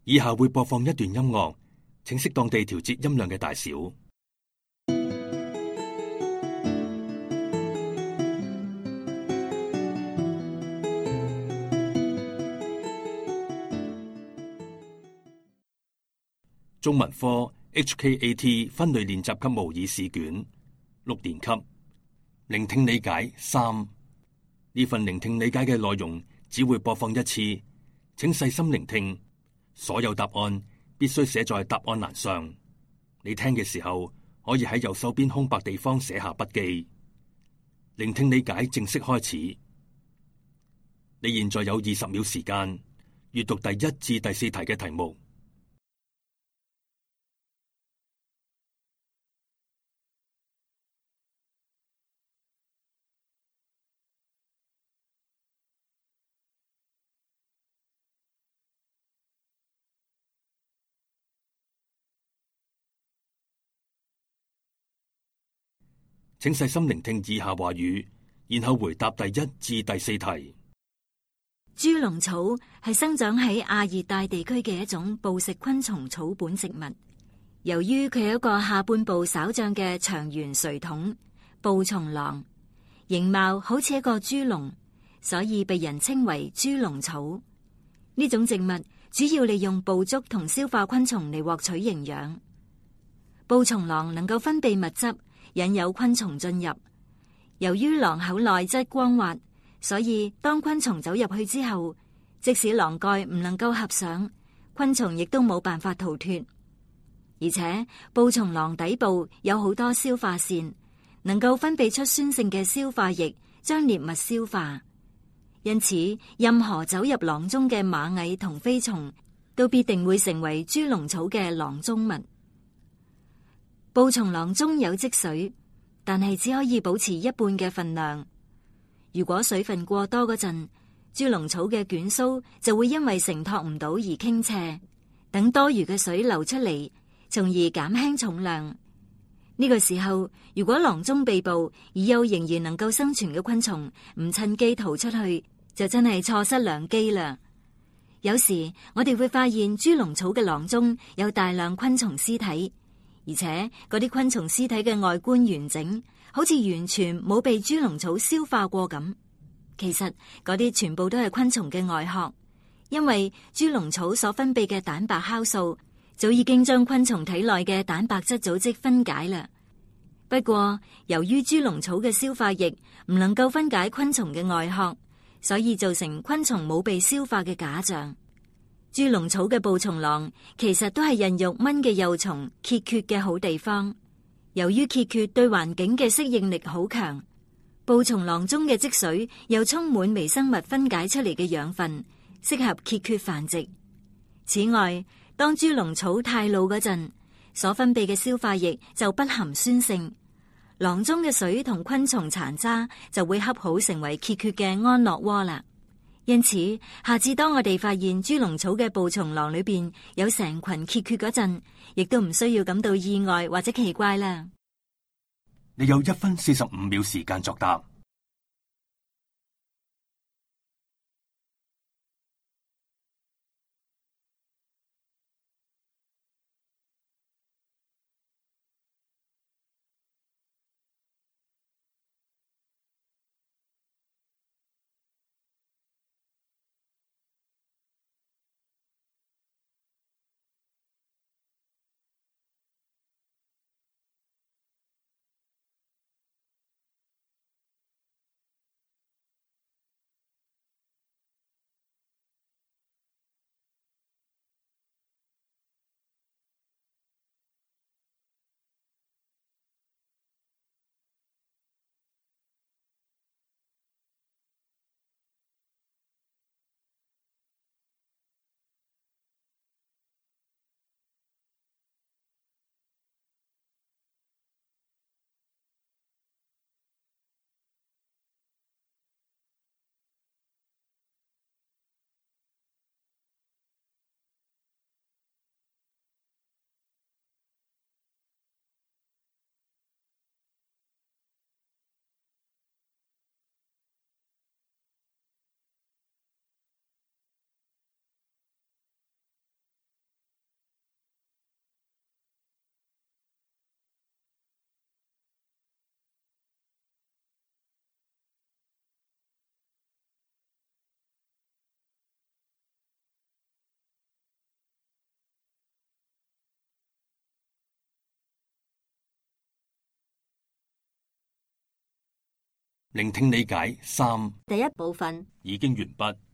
以下會播放一段音樂，請適當地調節音量嘅大小。中文科 HKAT 分類練習級模擬試卷6年級，聆聽理解3。呢份聆聽理解嘅內容只會播放一次，請細心聆聽。所有答案必須寫在答案欄上。你聽嘅時候可以喺右手邊空白地方寫下筆記。聆聽理解正式開始。你現在有20秒時間閱讀第1至第4題嘅題目。請細心聆聽以下話語，然後回答第1至第4題。 豬籠草係生長喺亞熱帶地區嘅一種捕食昆蟲草本植物。由於佢有一個下半部稍長嘅長圓錘筒捕蟲囊，形貌好似一個豬籠，所以被人稱為豬籠草。呢種植物主要利用捕捉同消化昆蟲嚟獲取營養。捕蟲囊能夠分泌物質，引誘昆蟲進入。由於囊口內質光滑，所以當昆蟲走入去之後，即使囊蓋唔能夠合上，昆蟲亦都冇辦法逃脫。而且捕蟲囊底部有好多消化腺，能夠分泌出酸性嘅消化液，將獵物消化。因此，任何走入囊中嘅螞蟻同飛蟲，都必定會成為豬籠草嘅囊中物。捕蟲囊中有積水，但係只可以保持一半嘅份量。如果水分過多嗰陣，豬籠草嘅捲鬚就會因為承托唔到而傾斜，等多餘嘅水流出嚟，從而減輕重量。呢個時候，如果囊中被捕而又仍然能夠生存嘅昆蟲唔趁機逃出去，就真係錯失良機啦。有時我哋會發現豬籠草嘅囊中有大量昆蟲屍體。而且嗰啲昆蟲屍體嘅外觀完整，好似完全冇被豬籠草消化過咁。其實嗰啲全部都係昆蟲嘅外殼，因為豬籠草所分泌嘅蛋白酵素早已經將昆蟲體內嘅蛋白質組織分解啦。不過由於豬籠草嘅消化液唔能夠分解昆蟲嘅外殼，所以造成昆蟲冇被消化嘅假象。豬籠草嘅捕蟲囊其實都係孕育蚊嘅幼蟲孑孓嘅好地方。由於孑孓對環境嘅適應力好強，捕蟲囊中嘅積水又充滿微生物分解出嚟嘅養分，適合孑孓繁殖。此外，當豬籠草太老嗰陣，所分泌嘅消化液就不含酸性，囊中嘅水同昆蟲殘渣就會恰好成為孑孓嘅安樂窩啦。因此，下次當我哋發現豬籠草嘅捕蟲囊裏邊有成群孑孓嗰陣，亦都唔需要感到意外或者奇怪啦。 你有1分45秒時間作答。 聆聽理解三第一部分已經完畢。